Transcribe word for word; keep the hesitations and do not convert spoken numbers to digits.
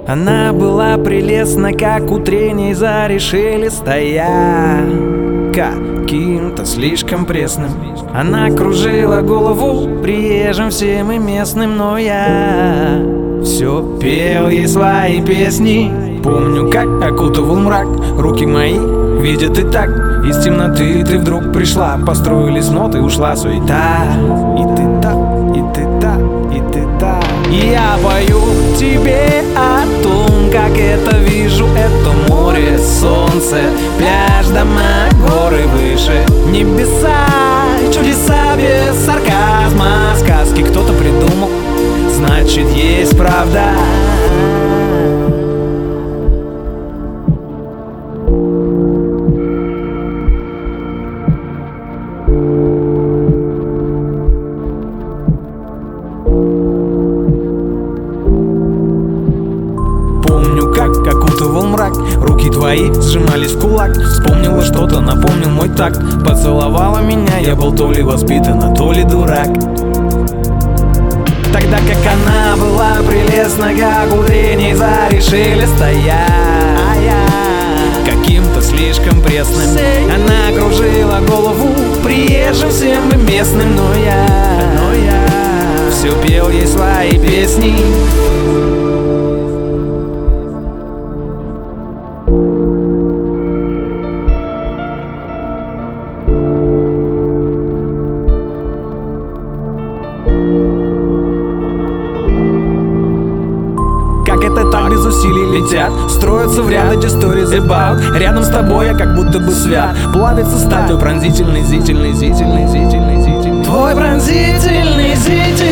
Она была прелестна, как утренней зари шелестая, каким-то слишком пресным. Она кружила голову приезжим всем и местным, но я все пел ей свои песни. Помню, как окутывал мрак руки мои, видят и так. Из темноты ты вдруг пришла, построились ноты, ушла суета. И ты так, и ты так, и ты так. И я пою тебе о том, как это вижу. Это море, солнце, пляж, дома, горы выше небеса. Чудеса без сарказма, сказки кто-то придумал, значит есть правда. Помню, как окутывал мрак, руки твои сжимались в кулак. Вспомнила что-то, напомнил мой такт. Поцеловала меня, я был то ли воспитан, а то ли дурак. Тогда как она была прелестна, как утренней зари шелестая, каким-то слишком пресным. Она кружила голову приезжим всем и местным, но я, но я все пел ей свои песни. Как это так без усилий летят, строятся в ряд эти stories about. Рядом с тобой я как будто бы свят, плавится статуя пронзительный, зрительный, зрительный, зрительный, зрительный. Твой пронзительный, зрительный.